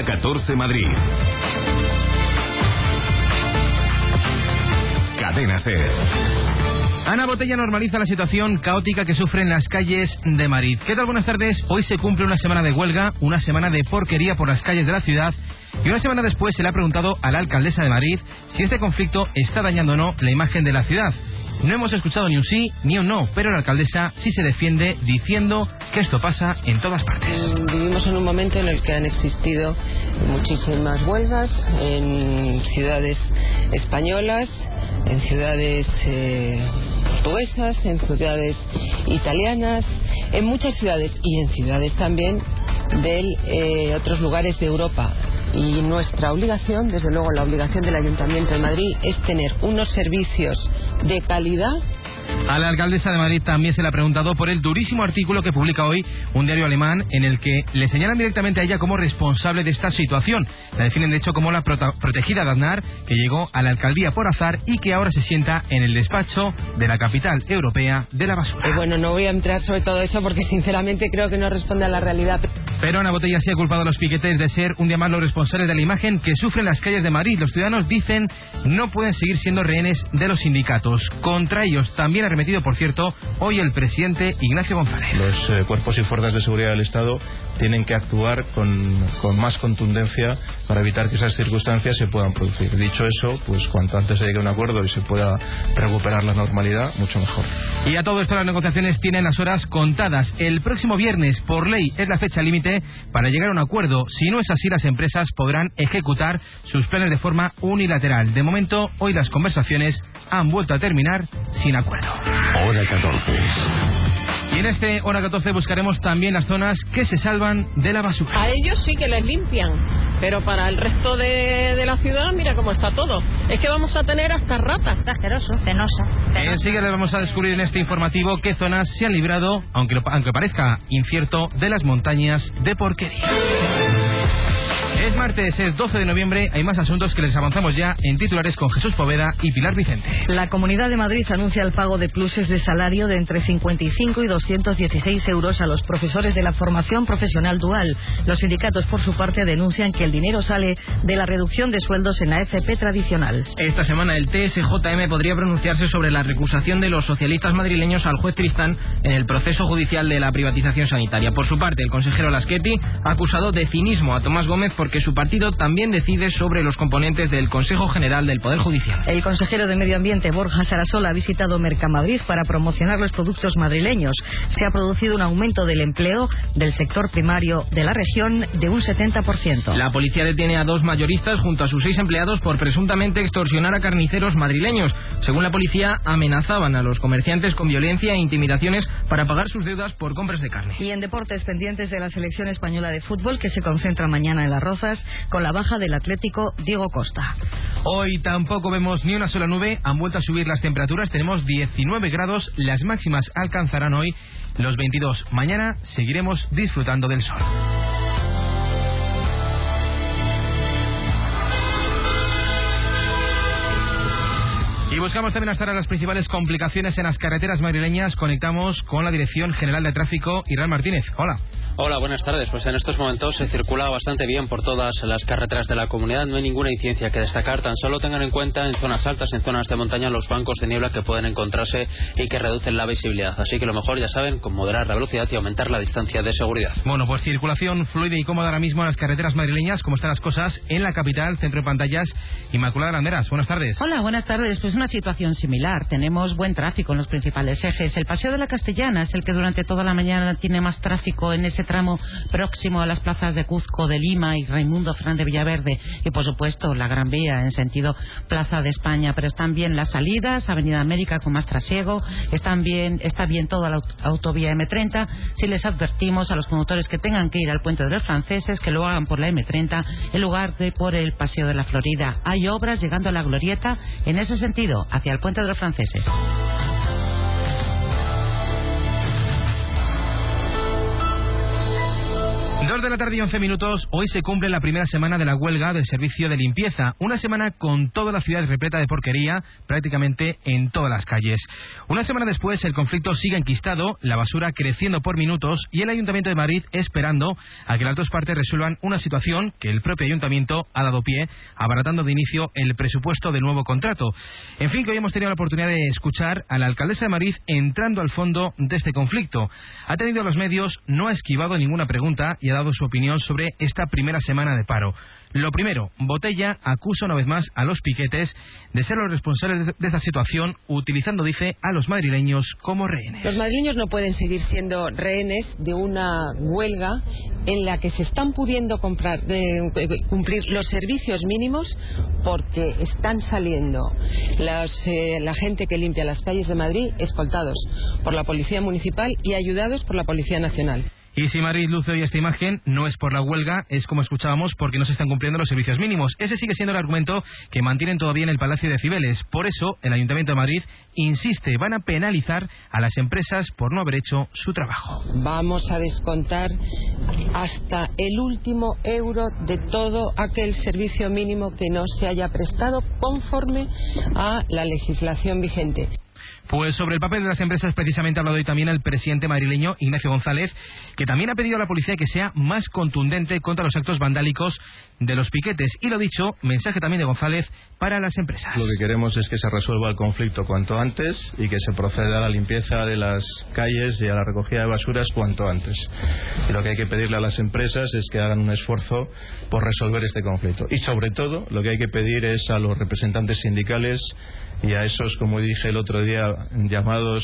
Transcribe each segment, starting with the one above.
14 Madrid. Cadena SER. Ana Botella normaliza la situación caótica que sufren las calles de Madrid. ¿Qué tal? Buenas tardes. Hoy se cumple una semana de huelga, una semana de porquería por las calles de la ciudad. Y una semana después se le ha preguntado a la alcaldesa de Madrid si este conflicto está dañando o no la imagen de la ciudad. No hemos escuchado ni un sí ni un no, pero la alcaldesa sí se defiende diciendo que esto pasa en todas partes. Vivimos en un momento en el que han existido muchísimas huelgas en ciudades españolas, en ciudades portuguesas, en ciudades italianas, en muchas ciudades y en ciudades también de otros lugares de Europa. Y nuestra obligación, desde luego la obligación del Ayuntamiento de Madrid, es tener unos servicios de calidad. A la alcaldesa de Madrid también se le ha preguntado por el durísimo artículo que publica hoy un diario alemán en el que le señalan directamente a ella como responsable de esta situación. La definen de hecho como la protegida de Aznar, que llegó a la alcaldía por azar y que ahora se sienta en el despacho de la capital europea de la basura. Bueno, no voy a entrar sobre todo eso porque sinceramente creo que no responde a la realidad. Pero Ana Botella sí ha culpado a los piquetes de ser un día más los responsables de la imagen que sufren las calles de Madrid. Los ciudadanos dicen no pueden seguir siendo rehenes de los sindicatos. Contra ellos también ha remetido, por cierto, hoy el presidente Ignacio González. Los cuerpos y fuerzas de seguridad del Estado tienen que actuar con más contundencia para evitar que esas circunstancias se puedan producir. Dicho eso, pues cuanto antes se llegue a un acuerdo y se pueda recuperar la normalidad, mucho mejor. Y a todo esto las negociaciones tienen las horas contadas. El próximo viernes, por ley, es la fecha límite para llegar a un acuerdo. Si no es así, las empresas podrán ejecutar sus planes de forma unilateral. De momento, hoy las conversaciones han vuelto a terminar sin acuerdo. Hora 14. Y en este Hora 14 buscaremos también las zonas que se salvan de la basura. A ellos sí que les limpian, pero para el resto de la ciudad, mira cómo está todo. Es que vamos a tener hasta ratas. Está asqueroso, penosa. Enseguida les vamos a descubrir en este informativo qué zonas se han librado, aunque parezca incierto, de las montañas de porquería. Es martes, es 12 de noviembre. Hay más asuntos que les avanzamos ya en titulares con Jesús Poveda y Pilar Vicente. La Comunidad de Madrid anuncia el pago de pluses de salario de entre 55 y 216 euros a los profesores de la formación profesional dual. Los sindicatos, por su parte, denuncian que el dinero sale de la reducción de sueldos en la FP tradicional. Esta semana el TSJM podría pronunciarse sobre la recusación de los socialistas madrileños al juez Tristán en el proceso judicial de la privatización sanitaria. Por su parte, el consejero Laschetti ha acusado de cinismo a Tomás Gómez porque su partido también decide sobre los componentes del Consejo General del Poder Judicial. El consejero de Medio Ambiente, Borja Sarasola, ha visitado Mercamadrid para promocionar los productos madrileños. Se ha producido un aumento del empleo del sector primario de la región de un 70%. La policía detiene a 2 mayoristas junto a sus 6 empleados por presuntamente extorsionar a carniceros madrileños. Según la policía, amenazaban a los comerciantes con violencia e intimidaciones para pagar sus deudas por compras de carne. Y en deportes, pendientes de la selección española de fútbol que se concentra mañana en Las Rozas con la baja del Atlético Diego Costa. Hoy tampoco vemos ni una sola nube, han vuelto a subir las temperaturas, tenemos 19 grados, las máximas alcanzarán hoy los 22. Mañana seguiremos disfrutando del sol. Y buscamos también hasta ahora las principales complicaciones en las carreteras madrileñas. Conectamos con la Dirección General de Tráfico, Israel Martínez. Hola. Hola, buenas tardes. Pues en estos momentos se circula bastante bien por todas las carreteras de la comunidad. No hay ninguna incidencia que destacar. Tan solo tengan en cuenta en zonas altas, en zonas de montaña, los bancos de niebla que pueden encontrarse y que reducen la visibilidad. Así que lo mejor, ya saben, con moderar la velocidad y aumentar la distancia de seguridad. Bueno, pues circulación fluida y cómoda ahora mismo en las carreteras madrileñas. ¿Cómo están las cosas en la capital? Centro de pantallas, Inmaculada Landeras. Buenas tardes. Hola, buenas tardes. Pues una situación similar. Tenemos buen tráfico en los principales ejes. El Paseo de la Castellana es el que durante toda la mañana tiene más tráfico en ese tramo próximo a las plazas de Cuzco, de Lima y Raimundo Fernández de Villaverde. Y por supuesto la Gran Vía en sentido Plaza de España. Pero están bien las salidas, Avenida América con más trasiego. Está bien toda la autovía M30. Si les advertimos a los conductores que tengan que ir al Puente de los Franceses, que lo hagan por la M30 en lugar de por el Paseo de la Florida. Hay obras llegando a la Glorieta en ese sentido, hacia el Puente de los Franceses. 2:11 p.m. Hoy se cumple la primera semana de la huelga del servicio de limpieza. Una semana con toda la ciudad repleta de porquería, prácticamente en todas las calles. Una semana después, el conflicto sigue enquistado, la basura creciendo por minutos y el Ayuntamiento de Madrid esperando a que las dos partes resuelvan una situación que el propio Ayuntamiento ha dado pie, abaratando de inicio el presupuesto del nuevo contrato. En fin, que hoy hemos tenido la oportunidad de escuchar a la alcaldesa de Madrid entrando al fondo de este conflicto. Ha tenido a los medios, no ha esquivado ninguna pregunta y ha dado su opinión sobre esta primera semana de paro. Lo primero, Botella acusa una vez más a los piquetes de ser los responsables de esta situación, utilizando, dice, a los madrileños como rehenes. Los madrileños no pueden seguir siendo rehenes de una huelga en la que se están pudiendo cumplir los servicios mínimos porque están saliendo la gente que limpia las calles de Madrid escoltados por la Policía Municipal y ayudados por la Policía Nacional. Y si Madrid luce hoy esta imagen, no es por la huelga, es como escuchábamos, porque no se están cumpliendo los servicios mínimos. Ese sigue siendo el argumento que mantienen todavía en el Palacio de Cibeles. Por eso, el Ayuntamiento de Madrid insiste, van a penalizar a las empresas por no haber hecho su trabajo. Vamos a descontar hasta el último euro de todo aquel servicio mínimo que no se haya prestado conforme a la legislación vigente. Pues sobre el papel de las empresas precisamente ha hablado hoy también el presidente madrileño Ignacio González, que también ha pedido a la policía que sea más contundente contra los actos vandálicos de los piquetes. Y lo dicho, mensaje también de González para las empresas. Lo que queremos es que se resuelva el conflicto cuanto antes y que se proceda a la limpieza de las calles y a la recogida de basuras cuanto antes. Y lo que hay que pedirle a las empresas es que hagan un esfuerzo por resolver este conflicto. Y sobre todo, lo que hay que pedir es a los representantes sindicales y a esos, como dije el otro día, llamados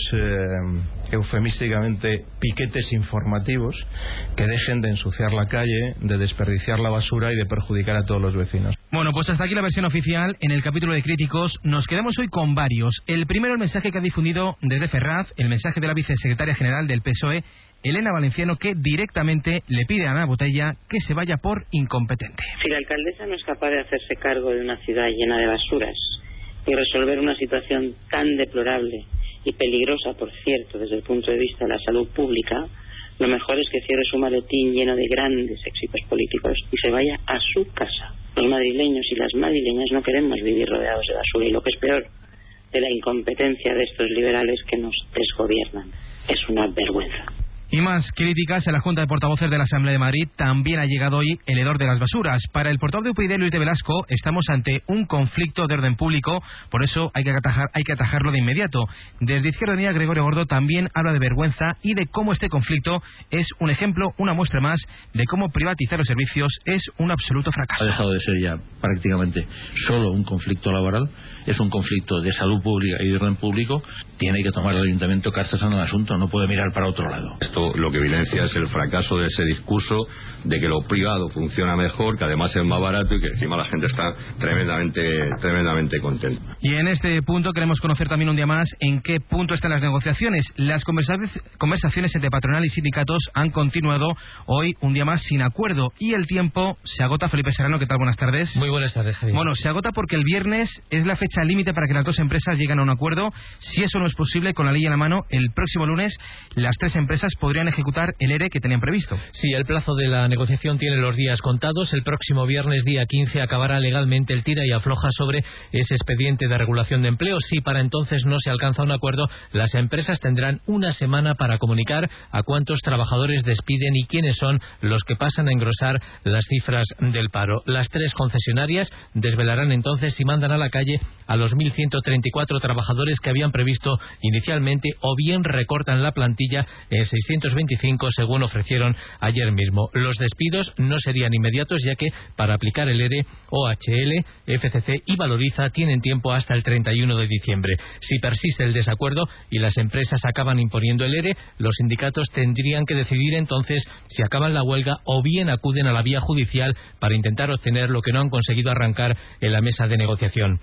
eufemísticamente piquetes informativos, que dejen de ensuciar la calle, de desperdiciar la basura y de perjudicar a todos los vecinos. Bueno, pues hasta aquí la versión oficial. En el capítulo de críticos nos quedamos hoy con varios. El primero, el mensaje que ha difundido desde Ferraz, el mensaje de la vicesecretaria general del PSOE, Elena Valenciano, que directamente le pide a Ana Botella que se vaya por incompetente. Si la alcaldesa no es capaz de hacerse cargo de una ciudad llena de basuras y resolver una situación tan deplorable y peligrosa, por cierto, desde el punto de vista de la salud pública, lo mejor es que cierre su maletín lleno de grandes éxitos políticos y se vaya a su casa. Los madrileños y las madrileñas no queremos vivir rodeados de basura y, lo que es peor, de la incompetencia de estos liberales que nos desgobiernan. Es una vergüenza. Y más críticas a la Junta de Portavoces de la Asamblea de Madrid. También ha llegado hoy el hedor de las basuras. Para el portavoz de UPyD, Luis de Velasco, estamos ante un conflicto de orden público, por eso hay que atajarlo de inmediato. Desde Izquierda Unida, Gregorio Gordo también habla de vergüenza y de cómo este conflicto es un ejemplo, una muestra más, de cómo privatizar los servicios es un absoluto fracaso. Ha dejado de ser ya prácticamente solo un conflicto laboral, es un conflicto de salud pública y de orden público. Tiene que tomar el Ayuntamiento cartas en el asunto, no puede mirar para otro lado. Esto lo que evidencia es el fracaso de ese discurso de que lo privado funciona mejor, que además es más barato y que encima la gente está tremendamente contenta. Y en este punto queremos conocer también un día más en qué punto están las negociaciones. Las conversaciones entre patronal y sindicatos han continuado hoy un día más sin acuerdo y el tiempo se agota. Felipe Serrano, ¿qué tal? Buenas tardes. Muy buenas tardes, Javier. Bueno, se agota porque el viernes es la fecha límite para que las dos empresas lleguen a un acuerdo. Si eso no es posible, con la ley en la mano, el próximo lunes las tres empresas podrían ejecutar el ERE que tenían previsto. Sí, el plazo de la negociación tiene los días contados. El próximo viernes, día 15, acabará legalmente el tira y afloja sobre ese expediente de regulación de empleo. Si para entonces no se alcanza un acuerdo, las empresas tendrán una semana para comunicar a cuántos trabajadores despiden y quiénes son los que pasan a engrosar las cifras del paro. Las tres concesionarias desvelarán entonces si mandan a la calle a los 1.134 trabajadores que habían previsto inicialmente o bien recortan la plantilla en 625 según ofrecieron ayer mismo. Los despidos no serían inmediatos, ya que para aplicar el ERE, OHL, FCC y Valoriza tienen tiempo hasta el 31 de diciembre. Si persiste el desacuerdo y las empresas acaban imponiendo el ERE, los sindicatos tendrían que decidir entonces si acaban la huelga o bien acuden a la vía judicial para intentar obtener lo que no han conseguido arrancar en la mesa de negociación. Las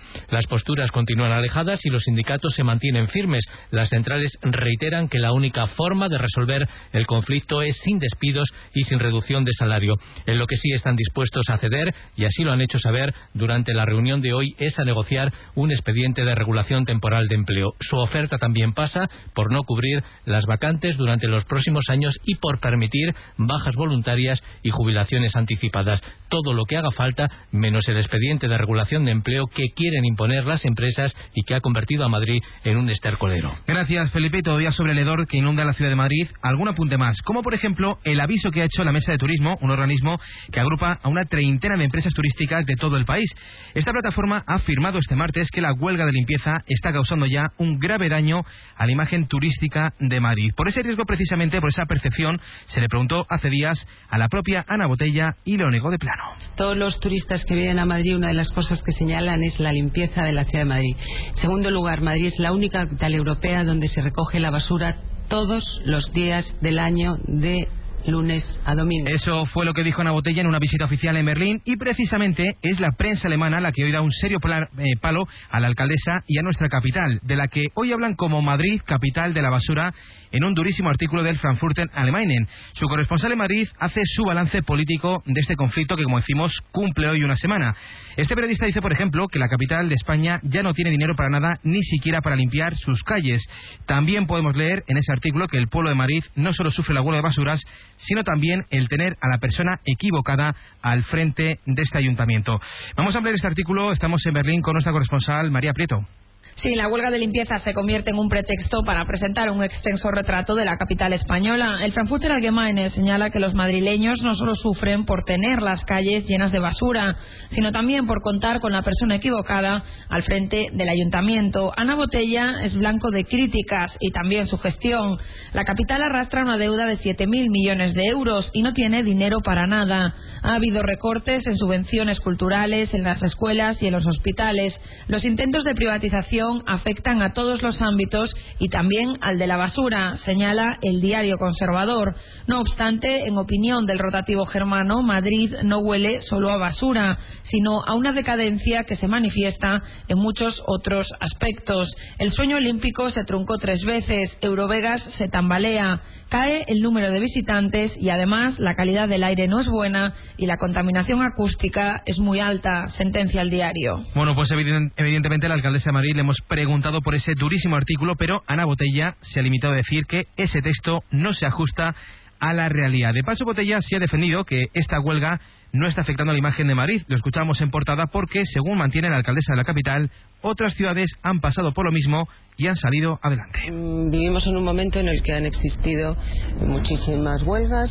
posturas continúan alejadas y los sindicatos se mantienen firmes. Las centrales reiteran que la única forma de resolver el conflicto es sin despidos y sin reducción de salario. En lo que sí están dispuestos a ceder, y así lo han hecho saber durante la reunión de hoy, es a negociar un expediente de regulación temporal de empleo. Su oferta también pasa por no cubrir las vacantes durante los próximos años y por permitir bajas voluntarias y jubilaciones anticipadas. Todo lo que haga falta, menos el expediente de regulación de empleo que quieren imponer las empresas y que ha convertido a Madrid en un estercolero. Gracias, Felipe. Y todavía sobre el hedor que inunda la ciudad de Madrid, algún apunte más, como por ejemplo el aviso que ha hecho la Mesa de Turismo, un organismo que agrupa a una treintena de empresas turísticas de todo el país. Esta plataforma ha afirmado este martes que la huelga de limpieza está causando ya un grave daño a la imagen turística de Madrid. Por ese riesgo, precisamente por esa percepción, se le preguntó hace días a la propia Ana Botella y lo negó de plano. Todos los turistas que vienen a Madrid, una de las cosas que señalan es la limpieza de la ciudad de Madrid. En segundo lugar, Madrid es la única capital europea donde se recoge la basura todos los días del año, de lunes a domingo. Eso fue lo que dijo Ana Botella en una visita oficial en Berlín, y precisamente es la prensa alemana la que hoy da un serio palo a la alcaldesa y a nuestra capital, de la que hoy hablan como Madrid, capital de la basura, en un durísimo artículo del Frankfurter Allgemeinen. Su corresponsal en Madrid hace su balance político de este conflicto que, como decimos, cumple hoy una semana. Este periodista dice, por ejemplo, que la capital de España ya no tiene dinero para nada, ni siquiera para limpiar sus calles. También podemos leer en ese artículo que el pueblo de Madrid no solo sufre la huelga de basuras, sino también el tener a la persona equivocada al frente de este ayuntamiento. Vamos a ampliar este artículo. Estamos en Berlín con nuestra corresponsal María Prieto. Sí, la huelga de limpieza se convierte en un pretexto para presentar un extenso retrato de la capital española. El Frankfurter Allgemeine señala que los madrileños no solo sufren por tener las calles llenas de basura, sino también por contar con la persona equivocada al frente del ayuntamiento. Ana Botella es blanco de críticas y también su gestión. La capital arrastra una deuda de 7.000 millones de euros y no tiene dinero para nada. Ha habido recortes en subvenciones culturales, en las escuelas y en los hospitales. Los intentos de privatización afectan a todos los ámbitos y también al de la basura, señala el diario Conservador. No obstante, en opinión del rotativo germano, Madrid no huele solo a basura, sino a una decadencia que se manifiesta en muchos otros aspectos. El sueño olímpico se truncó 3 veces, Eurovegas se tambalea, cae el número de visitantes y además la calidad del aire no es buena y la contaminación acústica es muy alta, sentencia el diario. Bueno, pues evidentemente la alcaldesa de Madrid le hemos preguntado por ese durísimo artículo, pero Ana Botella se ha limitado a decir que ese texto no se ajusta a la realidad. De paso, Botella sí ha defendido que esta huelga no está afectando a la imagen de Madrid. Lo escuchamos en portada porque, según mantiene la alcaldesa de la capital, otras ciudades han pasado por lo mismo y han salido adelante. Vivimos en un momento en el que han existido muchísimas huelgas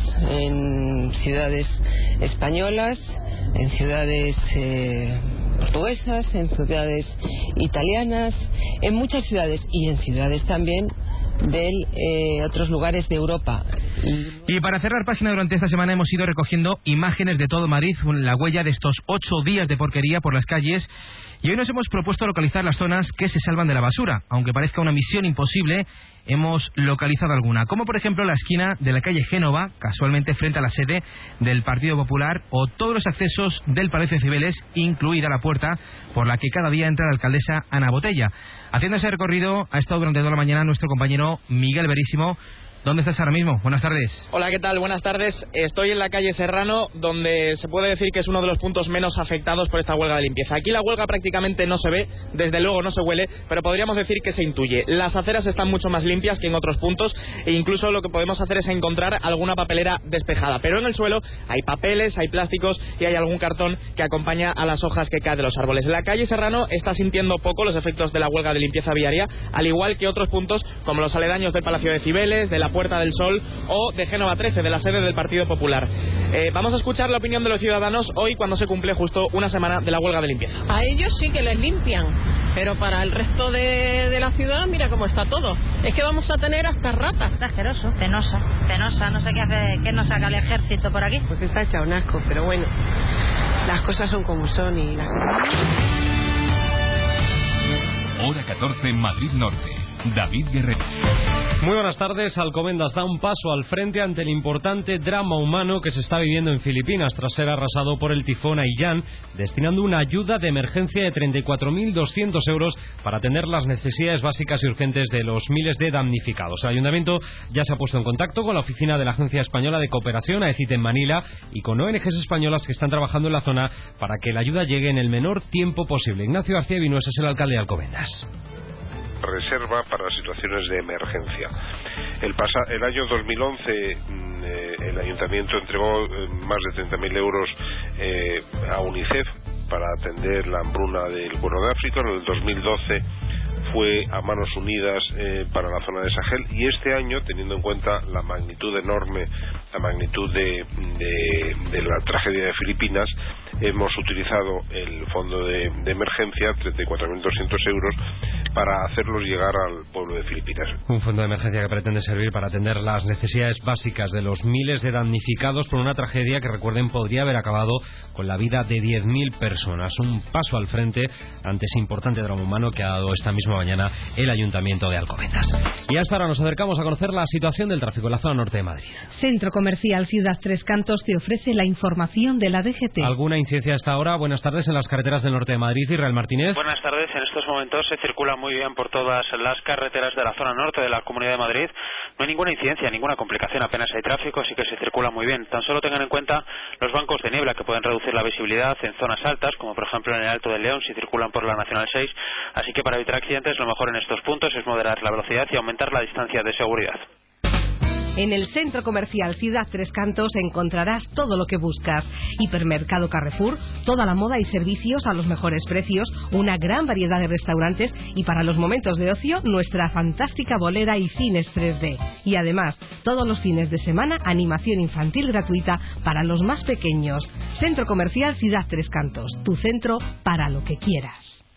en ciudades españolas, en ciudades portuguesas, en ciudades italianas, en muchas ciudades y en ciudades también de otros lugares de Europa. Y para cerrar página, durante esta semana hemos ido recogiendo imágenes de todo Madrid, la huella de estos 8 días de porquería por las calles, y hoy nos hemos propuesto localizar las zonas que se salvan de la basura. Aunque parezca una misión imposible, hemos localizado alguna, como por ejemplo la esquina de la calle Génova, casualmente frente a la sede del Partido Popular, o todos los accesos del Palacio de Cibeles, incluida la puerta por la que cada día entra la alcaldesa Ana Botella. Haciendo ese recorrido ha estado durante toda la mañana nuestro compañero Miguel Verísimo. ¿Dónde estás ahora mismo? Buenas tardes. Hola, ¿qué tal? Buenas tardes. Estoy en la calle Serrano, donde se puede decir que es uno de los puntos menos afectados por esta huelga de limpieza. Aquí la huelga prácticamente no se ve, desde luego no se huele, pero podríamos decir que se intuye. Las aceras están mucho más limpias que en otros puntos e incluso lo que podemos hacer es encontrar alguna papelera despejada. Pero en el suelo hay papeles, hay plásticos y hay algún cartón que acompaña a las hojas que caen de los árboles. La calle Serrano está sintiendo poco los efectos de la huelga de limpieza viaria, al igual que otros puntos como los aledaños del Palacio de Cibeles, de la Puerta del Sol o de Génova 13, de la sede del Partido Popular. Vamos a escuchar la opinión de los ciudadanos hoy, cuando se cumple justo una semana de la huelga de limpieza. A ellos sí que les limpian, pero para el resto de la ciudad, mira cómo está todo. Es que vamos a tener hasta ratas. Está asqueroso, penosa, no sé qué hace, qué nos saca el ejército por aquí. Pues está hecha un asco, pero bueno, las cosas son como son y las... Hora 14, Madrid Norte. David Guerrero. Muy buenas tardes. Alcobendas da un paso al frente ante el importante drama humano que se está viviendo en Filipinas tras ser arrasado por el tifón Haiyan, destinando una ayuda de emergencia de 34.200 euros para atender las necesidades básicas y urgentes de los miles de damnificados. El ayuntamiento ya se ha puesto en contacto con la oficina de la Agencia Española de Cooperación, AECIT, en Manila, y con ONGs españolas que están trabajando en la zona para que la ayuda llegue en el menor tiempo posible. Ignacio García Vinuesa es el alcalde de Alcobendas. Reserva para situaciones de emergencia. El año 2011 el ayuntamiento entregó más de 30.000 euros a UNICEF para atender la hambruna del Cuerno de África. En el 2012 fue a Manos Unidas para la zona de Sahel, y este año, teniendo en cuenta la magnitud enorme, la magnitud de la tragedia de Filipinas, hemos utilizado el fondo de emergencia, 34.200 euros, para hacerlos llegar al pueblo de Filipinas. Un fondo de emergencia que pretende servir para atender las necesidades básicas de los miles de damnificados por una tragedia que, recuerden, podría haber acabado con la vida de 10.000 personas. Un paso al frente ante ese importante drama humano que ha dado esta misma mañana el Ayuntamiento de Alcobendas. Y hasta ahora nos acercamos a conocer la situación del tráfico en la zona norte de Madrid. Centro Comercial Ciudad Tres Cantos te ofrece la información de la DGT. ¿Alguna incidencia hasta ahora? Buenas tardes en las carreteras del norte de Madrid. Israel Martínez. Buenas tardes. En estos momentos se circula muy bien por todas las carreteras de la zona norte de la Comunidad de Madrid. No hay ninguna incidencia, ninguna complicación, apenas hay tráfico, así que se circula muy bien. Tan solo tengan en cuenta los bancos de niebla que pueden reducir la visibilidad en zonas altas, como por ejemplo en el Alto del León si circulan por la Nacional 6. Así que para evitar accidentes lo mejor en estos puntos es moderar la velocidad y aumentar la distancia de seguridad. En el Centro Comercial Ciudad Tres Cantos encontrarás todo lo que buscas. Hipermercado Carrefour, toda la moda y servicios a los mejores precios, una gran variedad de restaurantes y, para los momentos de ocio, nuestra fantástica bolera y cines 3D. Y además, todos los fines de semana, animación infantil gratuita para los más pequeños. Centro Comercial Ciudad Tres Cantos, tu centro para lo que quieras.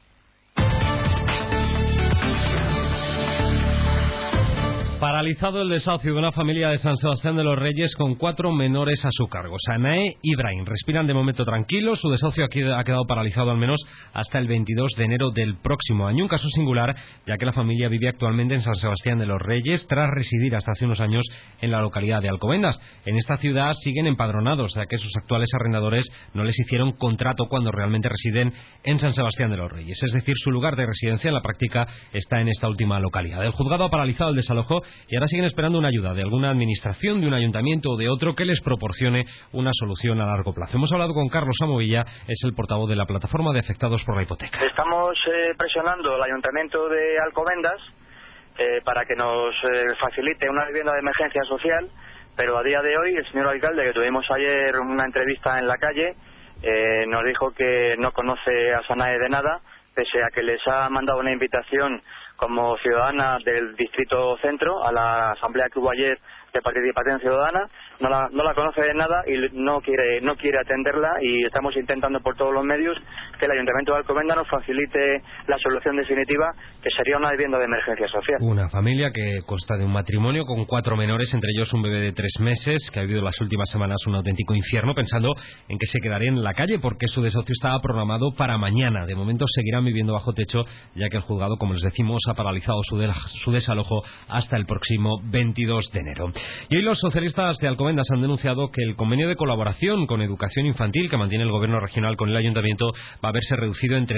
Paralizado el desahucio de una familia de San Sebastián de los Reyes con 4 menores a su cargo. Sanae y Ibrahim respiran de momento tranquilos. Su desahucio ha quedado paralizado al menos hasta el 22 de enero del próximo año. Un caso singular, ya que la familia vive actualmente en San Sebastián de los Reyes tras residir hasta hace unos años en la localidad de Alcobendas. En esta ciudad siguen empadronados, ya que sus actuales arrendadores no les hicieron contrato cuando realmente residen en San Sebastián de los Reyes. Es decir, su lugar de residencia en la práctica está en esta última localidad. El juzgado ha paralizado el desalojo y ahora siguen esperando una ayuda de alguna administración, de un ayuntamiento o de otro que les proporcione una solución a largo plazo. Hemos hablado con Carlos Amovilla, es el portavoz de la plataforma de afectados por la hipoteca. Estamos presionando al ayuntamiento de Alcobendas para que nos facilite una vivienda de emergencia social, pero a día de hoy el señor alcalde, que tuvimos ayer una entrevista en la calle, nos dijo que no conoce a Sanae de nada, pese a que les ha mandado una invitación como ciudadana del Distrito Centro a la asamblea que hubo ayer de participación ciudadana. No la conoce de nada y no quiere atenderla, y estamos intentando por todos los medios que el Ayuntamiento de Alcobendas nos facilite la solución definitiva, que sería una vivienda de emergencia social. Una familia que consta de un matrimonio con 4 menores, entre ellos un bebé de 3 meses, que ha vivido las últimas semanas un auténtico infierno, pensando en que se quedarían en la calle porque su desahucio estaba programado para mañana. De momento seguirán viviendo bajo techo, ya que el juzgado, como les decimos, ha paralizado su desalojo hasta el próximo 22 de enero. Y hoy los socialistas de Alcobendas han denunciado que el convenio de colaboración con educación infantil que mantiene el gobierno regional con el ayuntamiento va a verse reducido en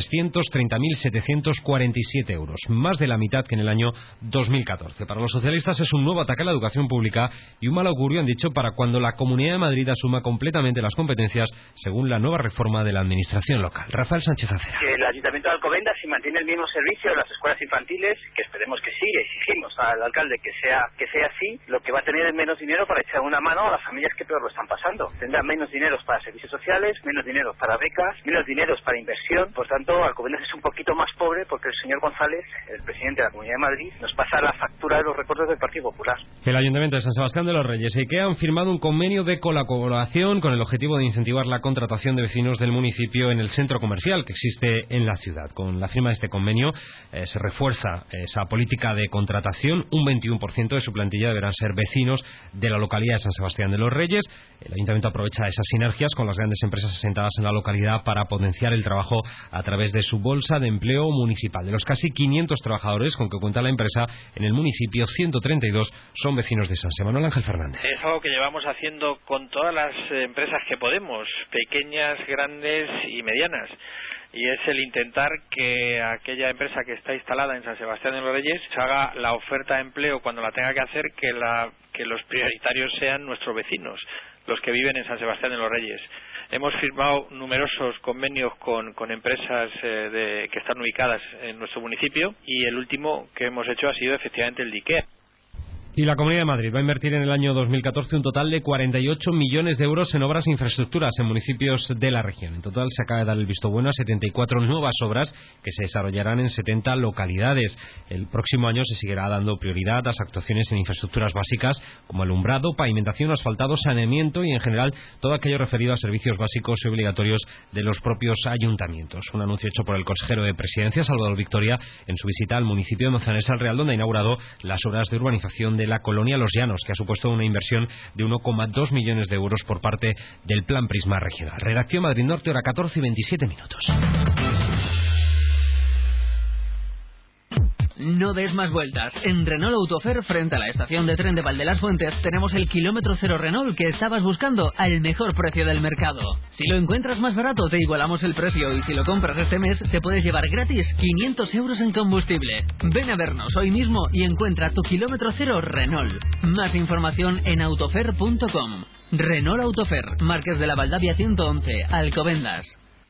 330.747 euros, más de la mitad que en el año 2014. Para los socialistas es un nuevo ataque a la educación pública y un mal augurio, han dicho, para cuando la Comunidad de Madrid asuma completamente las competencias según la nueva reforma de la administración local. Rafael Sánchez Acera. Que el ayuntamiento de Alcobendas, si mantiene el mismo servicio en las escuelas infantiles, que esperemos que sí, exigimos al alcalde que sea así, lo que va a tener es menos dinero para echar una mano a las familias que peor lo están pasando. Tendrá menos dinero para servicios sociales, menos dinero para becas, menos dinero para inversión. Por tanto, Alcobendas es un poquito más pobre porque el señor González, el presidente de la Comunidad de Madrid, nos pasa la factura de los recortes del Partido Popular. El Ayuntamiento de San Sebastián de los Reyes y IKEA han firmado un convenio de colaboración con el objetivo de incentivar la contratación de vecinos del municipio en el centro comercial que existe en la ciudad. Con la firma de este convenio se refuerza esa política de contratación. Un 21% de su plantilla deberán ser vecinos de la localidad de San Sebastián de los Reyes. El Ayuntamiento aprovecha esas sinergias con las grandes empresas asentadas en la localidad para potenciar el trabajo a través de su bolsa de empleo municipal. De los casi 500 trabajadores con que cuenta la empresa, en el municipio 132 son vecinos de San Sebastián. Ángel Fernández. Es algo que llevamos haciendo con todas las empresas que podemos, pequeñas, grandes y medianas. Y es el intentar que aquella empresa que está instalada en San Sebastián de los Reyes haga la oferta de empleo cuando la tenga que hacer, que los prioritarios sean nuestros vecinos, los que viven en San Sebastián de los Reyes. Hemos firmado numerosos convenios con empresas que están ubicadas en nuestro municipio, y el último que hemos hecho ha sido efectivamente el de IKEA. Y la Comunidad de Madrid va a invertir en el año 2014 un total de 48 millones de euros en obras e infraestructuras en municipios de la región. En total se acaba de dar el visto bueno a 74 nuevas obras que se desarrollarán en 70 localidades. El próximo año se seguirá dando prioridad a las actuaciones en infraestructuras básicas como alumbrado, pavimentación, asfaltado, saneamiento y en general todo aquello referido a servicios básicos y obligatorios de los propios ayuntamientos. Un anuncio hecho por el consejero de Presidencia, Salvador Victoria, en su visita al municipio de Manzanares al Real, donde ha inaugurado las obras de urbanización de la colonia Los Llanos, que ha supuesto una inversión de 1,2 millones de euros por parte del Plan Prisma Regional. Redacción Madrid Norte, hora 14 y 27 minutos. No des más vueltas. En Renault Autofer, frente a la estación de tren de Valdelasfuentes, tenemos el kilómetro cero Renault que estabas buscando al mejor precio del mercado. Si lo encuentras más barato, te igualamos el precio, y si lo compras este mes, te puedes llevar gratis 500 euros en combustible. Ven a vernos hoy mismo y encuentra tu kilómetro cero Renault. Más información en autofer.com. Renault Autofer, Marqués de la Valdavia 111, Alcobendas.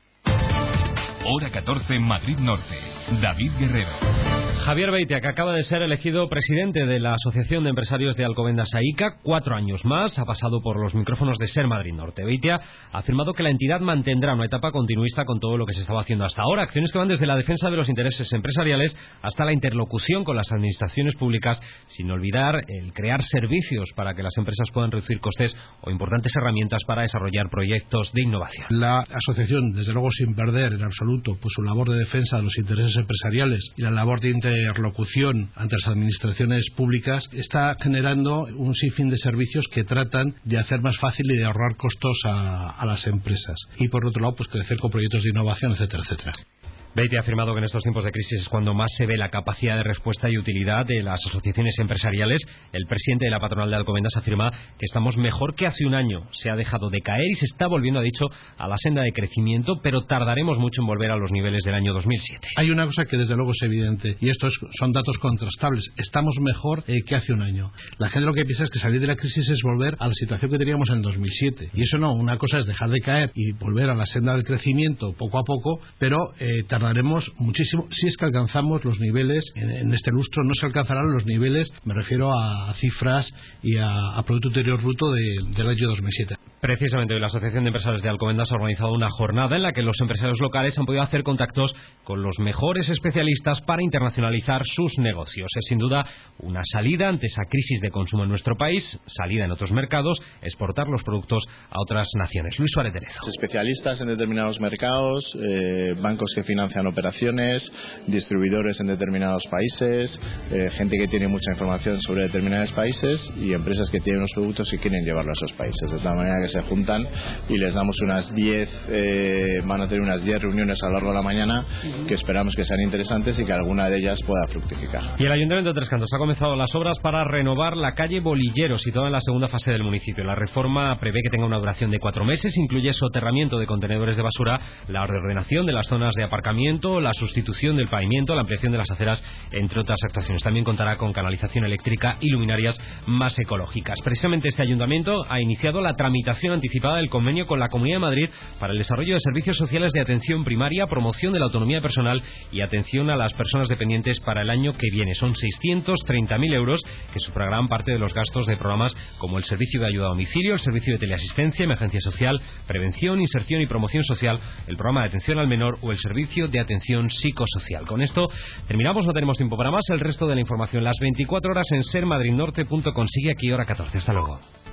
Hora 14, Madrid Norte. David Guerrero. Javier Beitia, que acaba de ser elegido presidente de la Asociación de Empresarios de Alcobendas AICA, 4 años más, ha pasado por los micrófonos de Ser Madrid Norte. Beitia ha afirmado que la entidad mantendrá una etapa continuista con todo lo que se estaba haciendo hasta ahora, acciones que van desde la defensa de los intereses empresariales hasta la interlocución con las administraciones públicas, sin olvidar el crear servicios para que las empresas puedan reducir costes o importantes herramientas para desarrollar proyectos de innovación. La asociación, desde luego sin perder en absoluto pues su labor de defensa de los intereses empresariales y la labor de interlocución ante las administraciones públicas, está generando un sinfín de servicios que tratan de hacer más fácil y de ahorrar costos a las empresas, y por otro lado pues crecer con proyectos de innovación, etcétera, etcétera. Beitia ha afirmado que en estos tiempos de crisis es cuando más se ve la capacidad de respuesta y utilidad de las asociaciones empresariales. El presidente de la patronal de Alcobendas afirma que estamos mejor que hace un año. Se ha dejado de caer y se está volviendo, ha dicho, a la senda de crecimiento, pero tardaremos mucho en volver a los niveles del año 2007. Hay una cosa que desde luego es evidente, y estos son datos contrastables. Estamos mejor que hace un año. La gente lo que piensa es que salir de la crisis es volver a la situación que teníamos en 2007. Y eso no, una cosa es dejar de caer y volver a la senda del crecimiento poco a poco, pero tardaremos muchísimo. Si es que alcanzamos los niveles, en este lustro no se alcanzarán los niveles, me refiero a cifras y a Producto Interior Bruto del año 2007. Precisamente hoy la Asociación de Empresarios de Alcobendas ha organizado una jornada en la que los empresarios locales han podido hacer contactos con los mejores especialistas para internacionalizar sus negocios. Es sin duda una salida ante esa crisis de consumo en nuestro país, salida en otros mercados, exportar los productos a otras naciones. Luis Suárez Terezo. Especialistas en determinados mercados, bancos que financian operaciones, distribuidores en determinados países, gente que tiene mucha información sobre determinados países y empresas que tienen unos productos y quieren llevarlos a esos países. De tal manera que se juntan y les damos unas 10, van a tener unas 10 reuniones a lo largo de la mañana que esperamos que sean interesantes y que alguna de ellas pueda fructificar. Y el Ayuntamiento de Tres Cantos ha comenzado las obras para renovar la calle Bolillero, situada en la segunda fase del municipio. La reforma prevé que tenga una duración de 4 meses, incluye soterramiento de contenedores de basura, la reordenación de las zonas de aparcamiento, la sustitución del pavimento, la ampliación de las aceras, entre otras actuaciones. También contará con canalización eléctrica y luminarias más ecológicas. Precisamente este ayuntamiento ha iniciado la tramitación anticipada del convenio con la Comunidad de Madrid para el desarrollo de servicios sociales de atención primaria, promoción de la autonomía personal y atención a las personas dependientes para el año que viene. Son 630.000 euros que sufragarán parte de los gastos de programas como el servicio de ayuda a domicilio, el servicio de teleasistencia, emergencia social, prevención, inserción y promoción social, el programa de atención al menor o el servicio de atención psicosocial. Con esto terminamos, no tenemos tiempo para más. El resto de la información las 24 horas en sermadridnorte.com. Sigue aquí hora 14. Hasta luego.